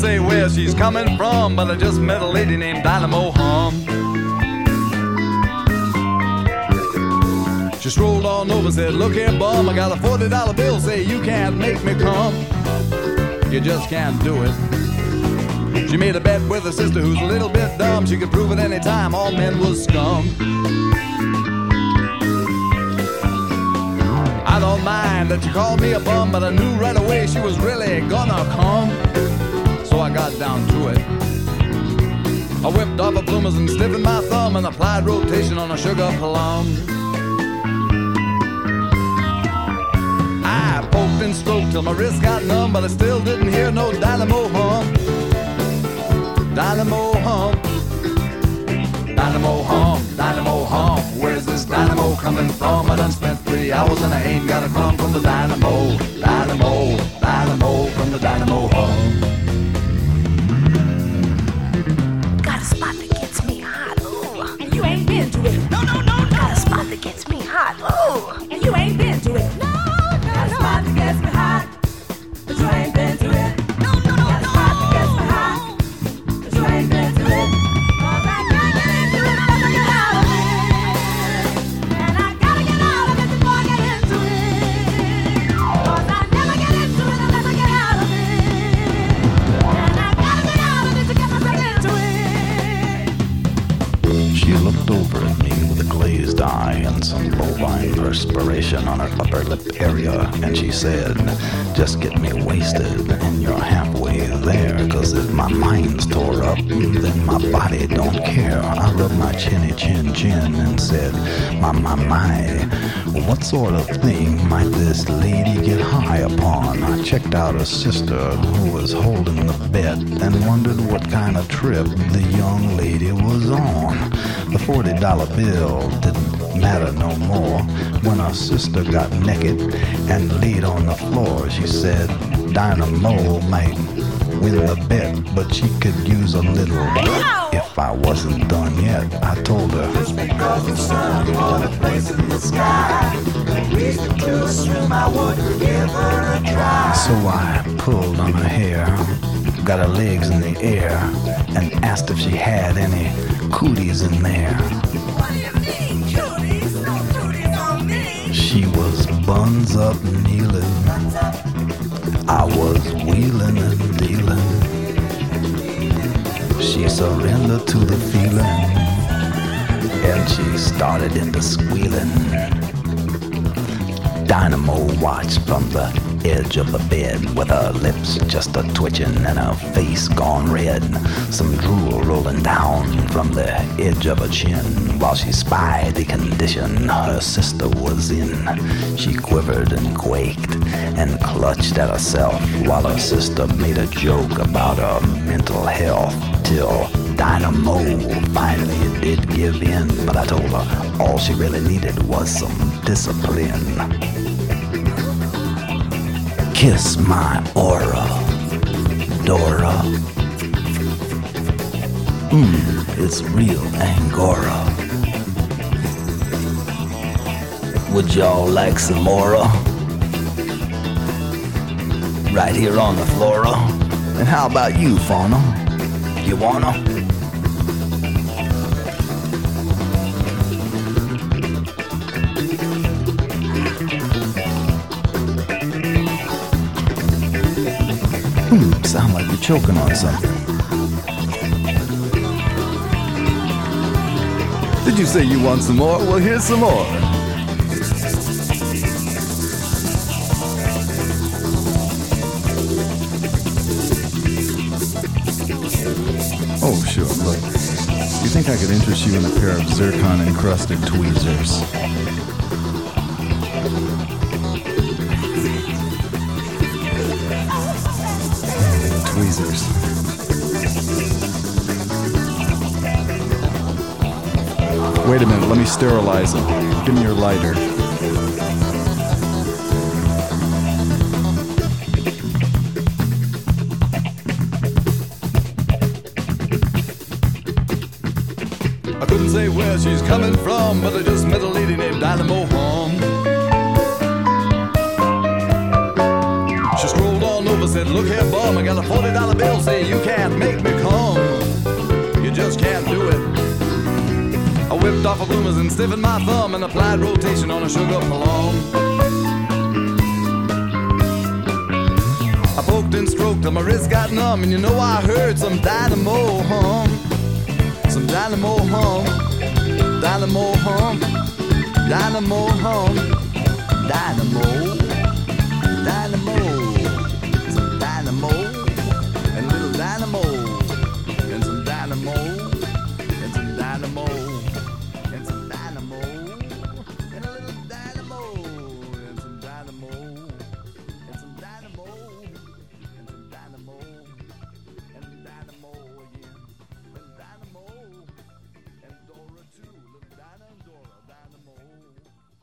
say where she's coming from, but I just met a lady named Dynamo Hum. She strolled on over, said, look here, bum, I got a $40 bill, say you can't make me come. You just can't do it. She made a bet with her sister who's a little bit dumb. She could prove at any time all men was scum. I don't mind that you called me a bum, but I knew right away she was really gonna come. So I got down to it. I whipped off her bloomers and stiffened my thumb and applied rotation on a sugar plum. I poked and stroked till my wrist got numb, but I still didn't hear no Dynamo Hum. Dynamo Hum, Dynamo Hum, Dynamo Hum. Where's this dynamo coming from? I done spent 3 hours and I ain't got a crumb from the dynamo. Dynamo, dynamo from the Dynamo Hum. Got a spot that gets me hot, ooh, and you ain't been to it. No, no, no, no. Got a spot that gets me hot, ooh, and you ain't been to it. No, no, got a spot that gets me hot, but you ain't been to it. No, no, no, got a spot that gets me hot. You ain't been to it, 'cause I can't get into it unless I get out of it. And I gotta get out of it before I get into it, 'cause I never get into it unless I get out of it. And I gotta get out of it to get myself into it. She looked over at me with a glazed eye and some bovine perspiration on her upper lip area, and she said, just get me wasted and you're halfway there, 'cause if my mind's tore up, then my body don't care. I rubbed my chinny chin and said, my, what sort of thing might this lady get high upon? I checked out her sister who was holding the bet and wondered what kind of trip the young lady was on. The $40 bill didn't matter no more. When her sister got naked and laid on the floor, she said Dynamo might win the bet, but she could use a little. If I wasn't done yet, I told her, just because the sun won a place in the sky, reason to assume I would give her a try. So I pulled on her hair, got her legs in the air, and asked if she had any cooties in there. What do you mean, cooties? No cooties on me. She was buns up kneeling, I was wheeling and dealing. She surrendered to the feeling, and she started into squealing. Dynamo watched from the edge of the bed with her lips just a twitching and her face gone red, some drool rolling down from the edge of her chin while she spied the condition her sister was in. She quivered and quaked and clutched at herself while her sister made a joke about her mental health, till Dynamo finally did give in, but I told her all she really needed was some discipline. Kiss my aura, Dora. It's real Angora. Would y'all like some more? Right here on the flora. And how about you, fauna? You wanna? Sound like you're choking on something. Did you say you want some more? Well, here's some more. Oh, sure, look. You think I could interest you in a pair of zircon-encrusted tweezers? Tweezers. Wait a minute, let me sterilize them. Give me your lighter. I couldn't say where she's coming from, but I just met a lady named Dynamo Hum. She strolled on over, said, look here, bum, I got a $40 bill, say you whipped off of bloomers and stiffened my thumb and applied rotation on a sugar plum. I poked and stroked till my wrist got numb, and you know I heard some dynamo hum. Some dynamo hum. Dynamo hum. Dynamo hum. Dynamo. Dynamo.